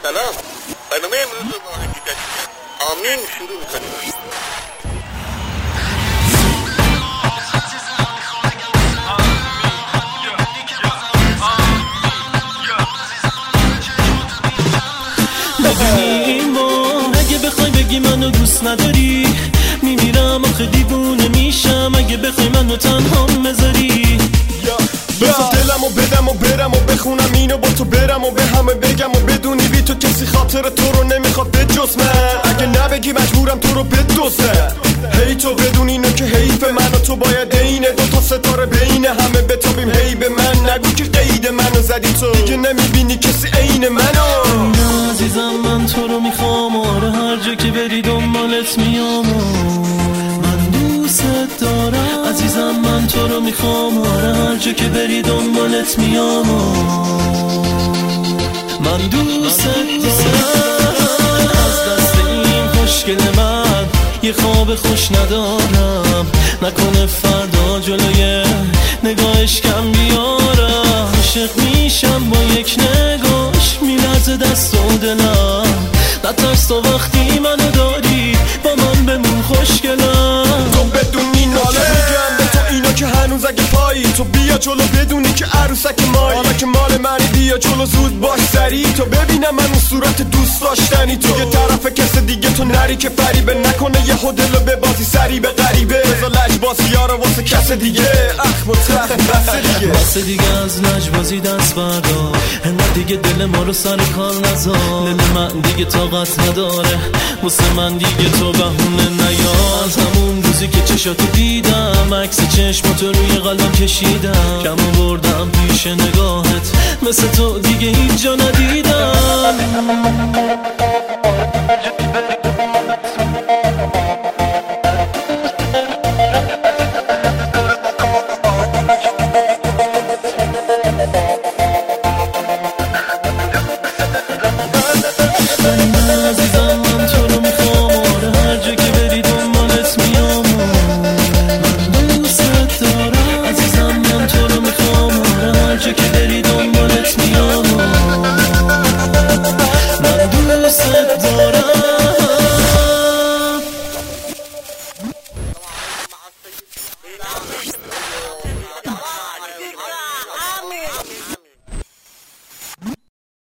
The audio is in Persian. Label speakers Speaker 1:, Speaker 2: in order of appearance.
Speaker 1: سلام. برنامه امروز رو با آهنگی جدید آمین شروع می‌کنیم.
Speaker 2: ببینیم اگه بخوای بگی منو دوست نداری میمیرم آخه دیوونه میشم اگه بخوای منو تنها بذاری
Speaker 3: بذار دلمو بدم و برم و بخونم اینو با تو برم و به همه بگم و بدونی بی تو کسی خاطر تو رو نمیخواد به جز من اگه نبگی مجبورم تو رو بدوزم هی تو بدون اینو که حیف من و تو باید عین دو تا ستاره بین همه بتابیم هی به من نگو که قید منو زدی تو دیگه نمیبینی کسی عین منو
Speaker 2: عزیزم من تو رو میخوام آره هر جا که بری دنبالت میام من دوست دارم عزیزم من تو رو میخوام آره هر جا که بری دنبالت میام من دوست دارم از دست این خوشگل من یه خواب خوش ندارم نکنه فردا جلوی نگاهش کم بیارم عاشق میشم با یک نگاش میلرزه دست و دلم نترس تو وقتی منو داری با من بمون خوشگلم
Speaker 3: تو بدونی ناله میگم به تو اینو که هنوز اگه پایی تو بیا جلو بدونی که عروسک مایی حالا که مال منی بیا جلو زود باش سری تو ببینم من اون صورت دوست داشتنی تو یه طرف کس دیگه تو نری که فریبه نکنه یه هدلو به بازی سری به غریبه بذار لجبازی یارو واسه کس دیگه اخ مترخ
Speaker 2: بس دیگه از لجبازی دست بردار انقدر دیگه دل ما رو سر کار نذار دل من دیگه طاقت نداره واسه من دیگه تو بهونه نیار از همون روزی که چشاتو دیدم عکس چشماتو روی قلبم کشیدم کم بردم پیش نگاهت مثل تو دیگه هیچ جا ندیدم